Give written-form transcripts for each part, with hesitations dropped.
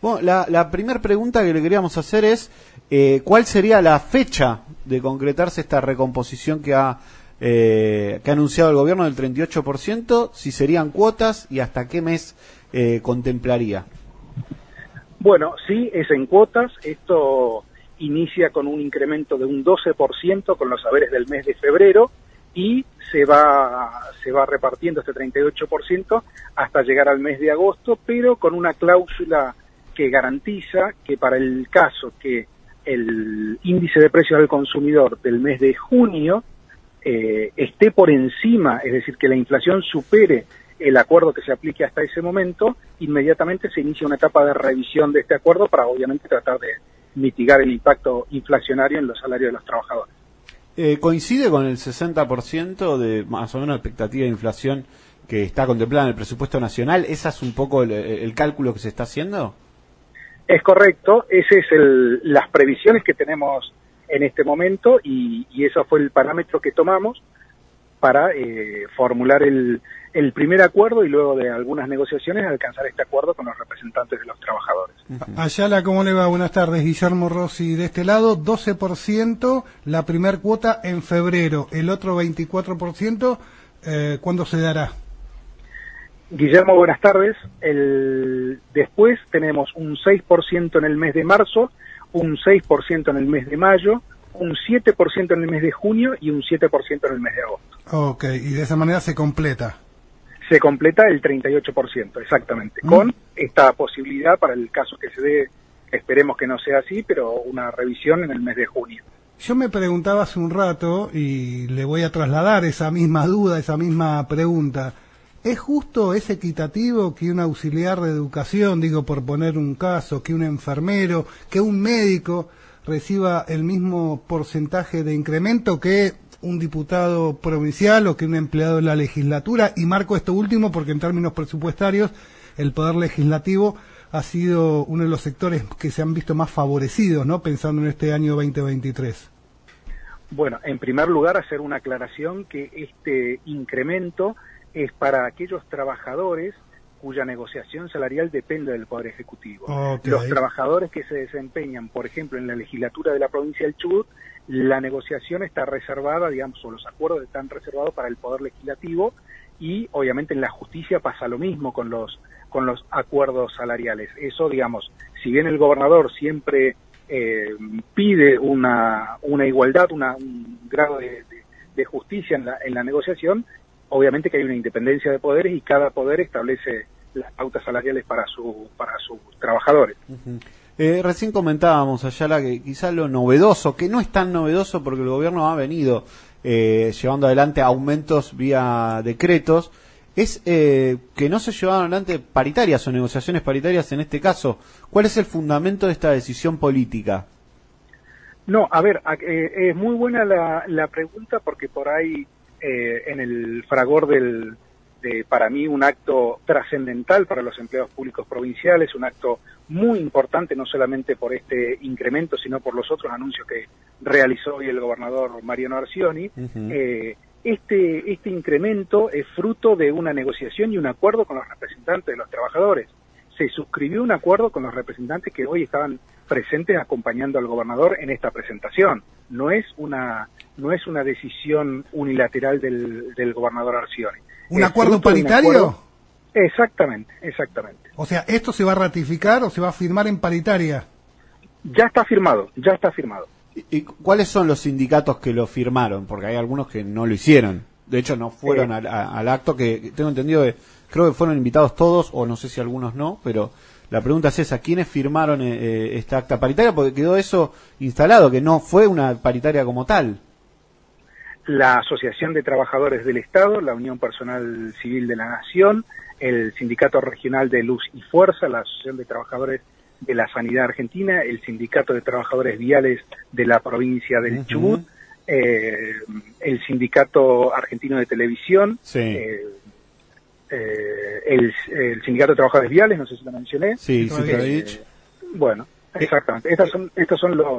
Bueno, la primera pregunta que le queríamos hacer es, ¿cuál sería la fecha de concretarse esta recomposición que ha anunciado el gobierno del 38%? Si serían cuotas y hasta qué mes contemplaría. Bueno, sí, es en cuotas. Esto inicia con un incremento de un 12% con los haberes del mes de febrero y se va repartiendo este 38% hasta llegar al mes de agosto, pero con una cláusula que garantiza que para el caso que el índice de precios al consumidor del mes de junio esté por encima, es decir, que la inflación supere el acuerdo que se aplique hasta ese momento, inmediatamente se inicia una etapa de revisión de este acuerdo para obviamente tratar de mitigar el impacto inflacionario en los salarios de los trabajadores. ¿Coincide con el 60% de más o menos expectativa de inflación que está contemplada en el presupuesto nacional? ¿Esa es un poco el cálculo que se está haciendo? Es correcto, ese es las previsiones que tenemos en este momento y ese fue el parámetro que tomamos para formular el primer acuerdo y luego de algunas negociaciones alcanzar este acuerdo con los representantes de los trabajadores. Ayala, ¿cómo le va? Buenas tardes. Guillermo Rossi de este lado, 12% la primer cuota en febrero, el otro 24%, ¿cuándo se dará? Guillermo, buenas tardes. Después tenemos un 6% en el mes de marzo, un 6% en el mes de mayo, un 7% en el mes de junio y un 7% en el mes de agosto. Ok, y de esa manera se completa. Se completa el 38%, exactamente, con esta posibilidad para el caso que se dé, esperemos que no sea así, pero una revisión en el mes de junio. Yo me preguntaba hace un rato, y le voy a trasladar esa misma duda, esa misma pregunta. ¿Es justo, es equitativo que un auxiliar de educación, digo por poner un caso, que un enfermero, que un médico reciba el mismo porcentaje de incremento que un diputado provincial o que un empleado de la legislatura? Y marco esto último porque en términos presupuestarios el Poder Legislativo ha sido uno de los sectores que se han visto más favorecidos, ¿no? Pensando en este año 2023. Bueno, en primer lugar hacer una aclaración que este incremento es para aquellos trabajadores cuya negociación salarial depende del Poder Ejecutivo. Okay. Los trabajadores que se desempeñan, por ejemplo, en la legislatura de la provincia del Chubut, la negociación está reservada, digamos, o los acuerdos están reservados para el Poder Legislativo y obviamente en la justicia pasa lo mismo con los acuerdos salariales. Eso, digamos, si bien el gobernador siempre pide una igualdad, un grado de justicia en la negociación, obviamente que hay una independencia de poderes y cada poder establece las pautas salariales para sus trabajadores. Recién comentábamos, Ayala, que quizás lo novedoso, que no es tan novedoso porque el gobierno ha venido llevando adelante aumentos vía decretos, es que no se llevaron adelante paritarias o negociaciones paritarias en este caso. ¿Cuál es el fundamento de esta decisión política? No, a ver, es muy buena la pregunta porque por ahí en el fragor para mí un acto trascendental para los empleados públicos provinciales, un acto muy importante no solamente por este incremento, sino por los otros anuncios que realizó hoy el gobernador Mariano Arcioni. Este incremento es fruto de una negociación y un acuerdo con los representantes de los trabajadores. Se suscribió un acuerdo con los representantes que hoy estaban presentes acompañando al gobernador en esta presentación. No es una decisión unilateral del gobernador Arcioni. ¿Un acuerdo paritario? Exactamente. O sea, ¿esto se va a ratificar o se va a firmar en paritaria? Ya está firmado. ¿Y cuáles son los sindicatos que lo firmaron? Porque hay algunos que no lo hicieron. De hecho, no fueron al acto, que tengo entendido que creo que fueron invitados todos, o no sé si algunos no, pero la pregunta es esa: ¿quiénes firmaron esta acta paritaria? Porque quedó eso instalado, que no fue una paritaria como tal. La Asociación de Trabajadores del Estado, la Unión Personal Civil de la Nación, el Sindicato Regional de Luz y Fuerza, la Asociación de Trabajadores de la Sanidad Argentina, el Sindicato de Trabajadores Viales de la provincia del Chubut, el Sindicato Argentino de Televisión, el Sindicato de Trabajadores Viales, no sé si lo mencioné. Bueno, exactamente. Estos son los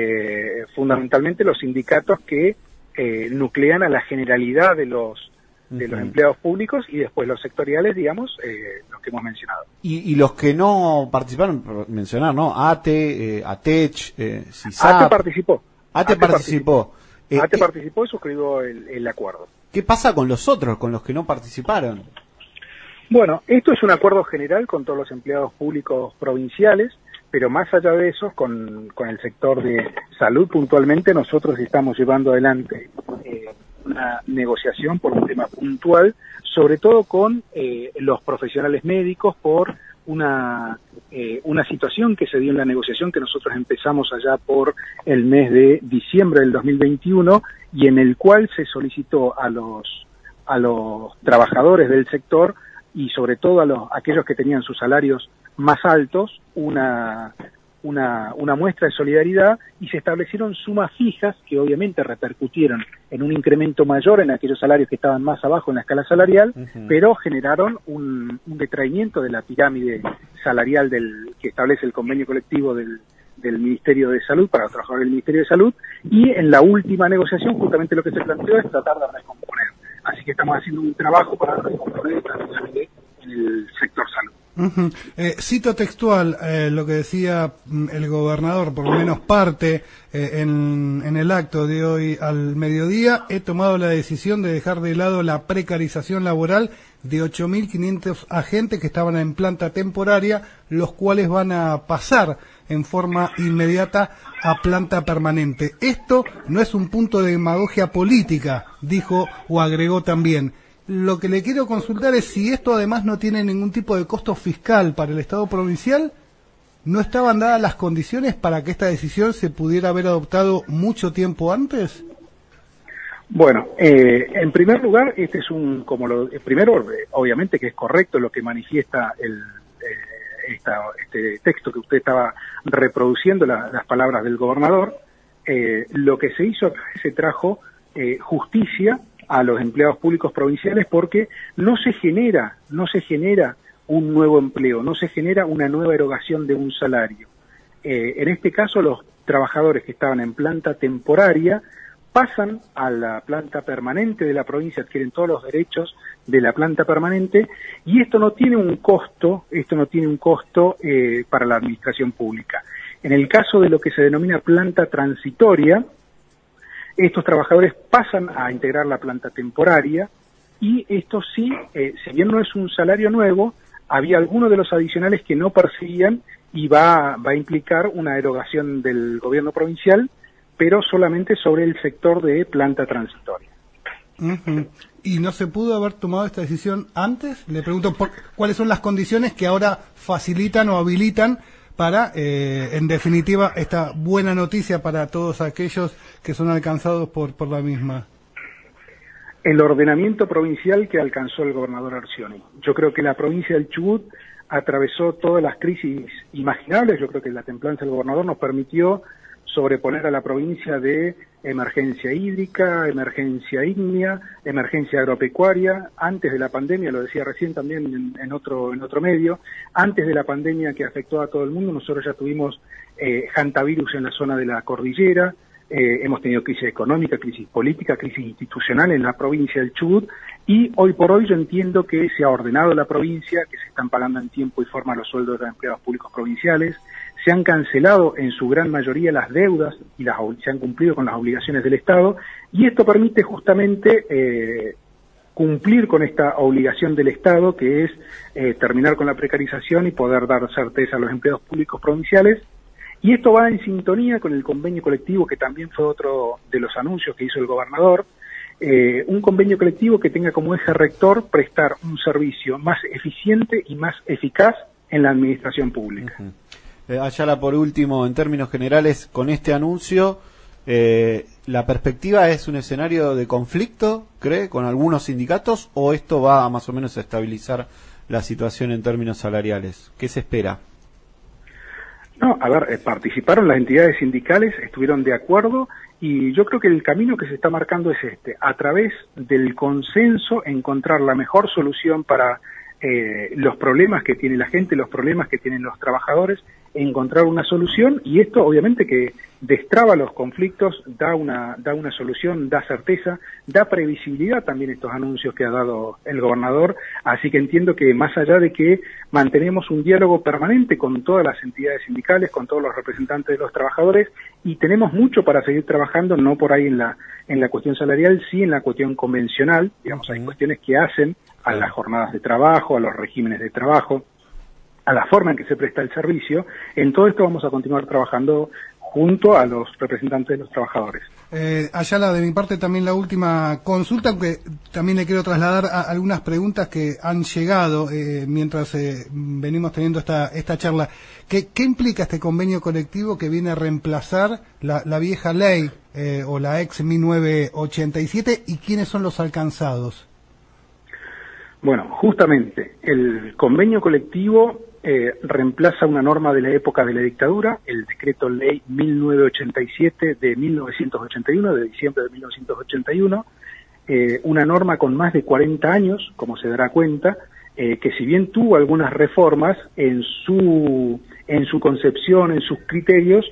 fundamentalmente los sindicatos que nuclean a la generalidad de los de los empleados públicos y después los sectoriales, digamos, los que hemos mencionado. Y los que no participaron, por mencionar, ¿no? ATE, ATECH, CISAP. ATE participó. ATE participó. ATE participó y suscribió el acuerdo. ¿Qué pasa con los otros, con los que no participaron? Bueno, esto es un acuerdo general con todos los empleados públicos provinciales, pero más allá de eso, con el sector de salud puntualmente, nosotros estamos llevando adelante una negociación por un tema puntual, sobre todo con los profesionales médicos por una situación que se dio en la negociación que nosotros empezamos allá por el mes de diciembre del 2021 y en el cual se solicitó a los trabajadores del sector y sobre todo a aquellos que tenían sus salarios más altos una muestra de solidaridad y se establecieron sumas fijas que obviamente repercutieron en un incremento mayor en aquellos salarios que estaban más abajo en la escala salarial, pero generaron un detraimiento de la pirámide salarial que establece el convenio colectivo del Ministerio de Salud para los trabajadores del Ministerio de Salud, y en la última negociación justamente lo que se planteó es tratar de recomponer. Así que estamos haciendo un trabajo para recomponer esta pirámide en el sector salud. Cito textual lo que decía el gobernador, por lo menos parte en el acto de hoy al mediodía: he tomado la decisión de dejar de lado la precarización laboral de 8.500 agentes que estaban en planta temporaria, los cuales van a pasar en forma inmediata a planta permanente. Esto no es un punto de demagogia política, dijo o agregó también. Lo que le quiero consultar es si esto además no tiene ningún tipo de costo fiscal para el Estado provincial. ¿No estaban dadas las condiciones para que esta decisión se pudiera haber adoptado mucho tiempo antes? Bueno, en primer lugar, primero, obviamente que es correcto lo que manifiesta este texto que usted estaba reproduciendo, las palabras del gobernador. Lo que se hizo, se trajo justicia a los empleados públicos provinciales porque no se genera un nuevo empleo, no se genera una nueva erogación de un salario. En este caso, los trabajadores que estaban en planta temporaria pasan a la planta permanente de la provincia, adquieren todos los derechos de la planta permanente, y esto no tiene un costo para la administración pública. En el caso de lo que se denomina planta transitoria, estos trabajadores pasan a integrar la planta temporaria, y esto sí, si bien no es un salario nuevo, había algunos de los adicionales que no percibían y va a implicar una erogación del gobierno provincial, pero solamente sobre el sector de planta transitoria. ¿Y no se pudo haber tomado esta decisión antes? Le pregunto cuáles son las condiciones que ahora facilitan o habilitan para, en definitiva, esta buena noticia para todos aquellos que son alcanzados por la misma. El ordenamiento provincial que alcanzó el gobernador Arcioni. Yo creo que la provincia del Chubut atravesó todas las crisis imaginables. Yo creo que la templanza del gobernador nos permitió sobreponer a la provincia de emergencia hídrica, emergencia ígnea, emergencia agropecuaria. Antes de la pandemia, lo decía recién también en otro medio, antes de la pandemia que afectó a todo el mundo, nosotros ya tuvimos hantavirus en la zona de la cordillera, hemos tenido crisis económica, crisis política, crisis institucional en la provincia del Chubut, y hoy por hoy yo entiendo que se ha ordenado la provincia, que se están pagando en tiempo y forma los sueldos de los empleados públicos provinciales, se han cancelado en su gran mayoría las deudas y se han cumplido con las obligaciones del Estado, y esto permite justamente cumplir con esta obligación del Estado, que es terminar con la precarización y poder dar certeza a los empleados públicos provinciales. Y esto va en sintonía con el convenio colectivo, que también fue otro de los anuncios que hizo el gobernador, un convenio colectivo que tenga como eje rector prestar un servicio más eficiente y más eficaz en la administración pública. Ayala, por último, en términos generales, con este anuncio, ¿la perspectiva es un escenario de conflicto, cree, con algunos sindicatos, o esto va más o menos a estabilizar la situación en términos salariales? ¿Qué se espera? No, a ver, participaron las entidades sindicales, estuvieron de acuerdo, y yo creo que el camino que se está marcando es a través del consenso, encontrar la mejor solución para los problemas que tiene la gente, los problemas que tienen los trabajadores, encontrar una solución, y esto obviamente que destraba los conflictos, da una solución, da certeza, da previsibilidad también estos anuncios que ha dado el gobernador, así que entiendo que más allá de que mantenemos un diálogo permanente con todas las entidades sindicales, con todos los representantes de los trabajadores, y tenemos mucho para seguir trabajando, no por ahí en la cuestión salarial, sí en la cuestión convencional, digamos, hay cuestiones que hacen a las jornadas de trabajo, a los regímenes de trabajo, a la forma en que se presta el servicio. En todo esto vamos a continuar trabajando junto a los representantes de los trabajadores. Ayala, de mi parte también la última consulta, aunque también le quiero trasladar algunas preguntas que han llegado mientras venimos teniendo esta charla. ¿Qué implica este convenio colectivo que viene a reemplazar la vieja ley o la ex 1987 y quiénes son los alcanzados? Bueno, justamente el convenio colectivo reemplaza una norma de la época de la dictadura, el decreto ley 1987 de 1981, de diciembre de 1981, una norma con más de 40 años, como se dará cuenta, que si bien tuvo algunas reformas en su concepción, en sus criterios,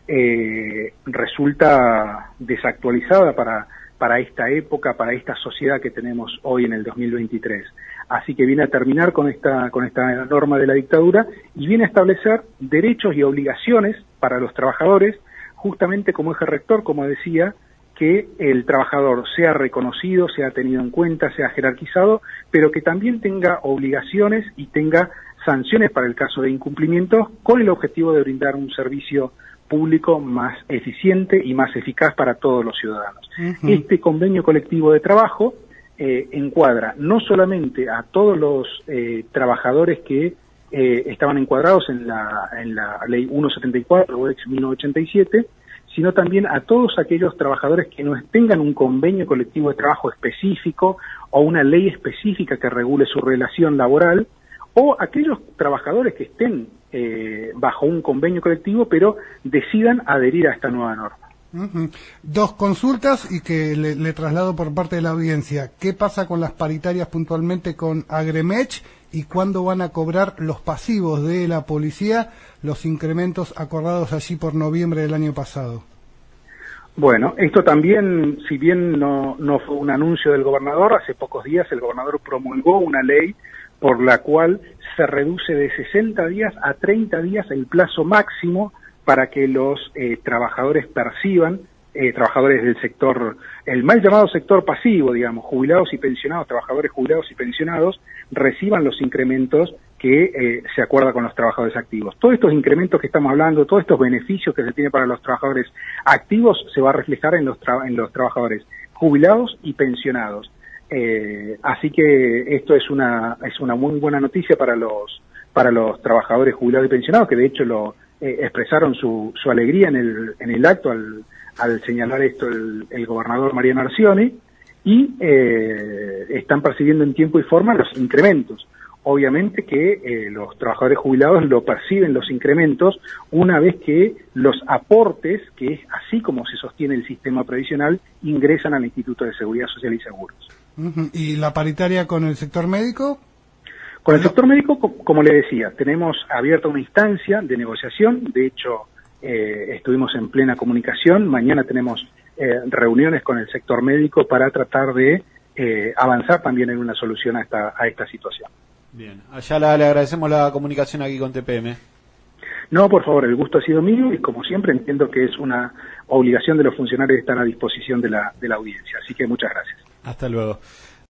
resulta desactualizada para esta época, para esta sociedad que tenemos hoy en el 2023. Así que viene a terminar con esta norma de la dictadura y viene a establecer derechos y obligaciones para los trabajadores, justamente como eje rector, como decía, que el trabajador sea reconocido, sea tenido en cuenta, sea jerarquizado, pero que también tenga obligaciones y tenga sanciones para el caso de incumplimientos, con el objetivo de brindar un servicio público más eficiente y más eficaz para todos los ciudadanos. Este convenio colectivo de trabajo encuadra no solamente a todos los trabajadores que estaban encuadrados en la ley 174 o ex 1987, sino también a todos aquellos trabajadores que no tengan un convenio colectivo de trabajo específico o una ley específica que regule su relación laboral, o aquellos trabajadores que estén bajo un convenio colectivo pero decidan adherir a esta nueva norma. Dos consultas y que le traslado por parte de la audiencia. ¿Qué pasa con las paritarias puntualmente con Agremech y cuándo van a cobrar los pasivos de la policía los incrementos acordados allí por noviembre del año pasado? Bueno, esto también, si bien no fue un anuncio del gobernador, hace pocos días el gobernador promulgó una ley por la cual se reduce de 60 días a 30 días el plazo máximo para que los trabajadores perciban, trabajadores del sector, el mal llamado sector pasivo, digamos, jubilados y pensionados, trabajadores jubilados y pensionados, reciban los incrementos que se acuerda con los trabajadores activos. Todos estos incrementos que estamos hablando, todos estos beneficios que se tiene para los trabajadores activos, se va a reflejar en los trabajadores jubilados y pensionados. Así que esto es una muy buena noticia para los trabajadores jubilados y pensionados, que de hecho expresaron su alegría en el acto al señalar esto el gobernador Mariano Arcioni, y están percibiendo en tiempo y forma los incrementos. Obviamente que los trabajadores jubilados lo perciben los incrementos una vez que los aportes, que es así como se sostiene el sistema previsional, ingresan al Instituto de Seguridad Social y Seguros. ¿Y la paritaria con el sector médico? Con el sector médico, como le decía, tenemos abierta una instancia de negociación. De hecho, estuvimos en plena comunicación. Mañana tenemos reuniones con el sector médico para tratar de avanzar también en una solución a esta situación. Bien, allá le agradecemos la comunicación aquí con TPM. No, por favor, el gusto ha sido mío y como siempre entiendo que es una obligación de los funcionarios estar a disposición de la audiencia. Así que muchas gracias. Hasta luego.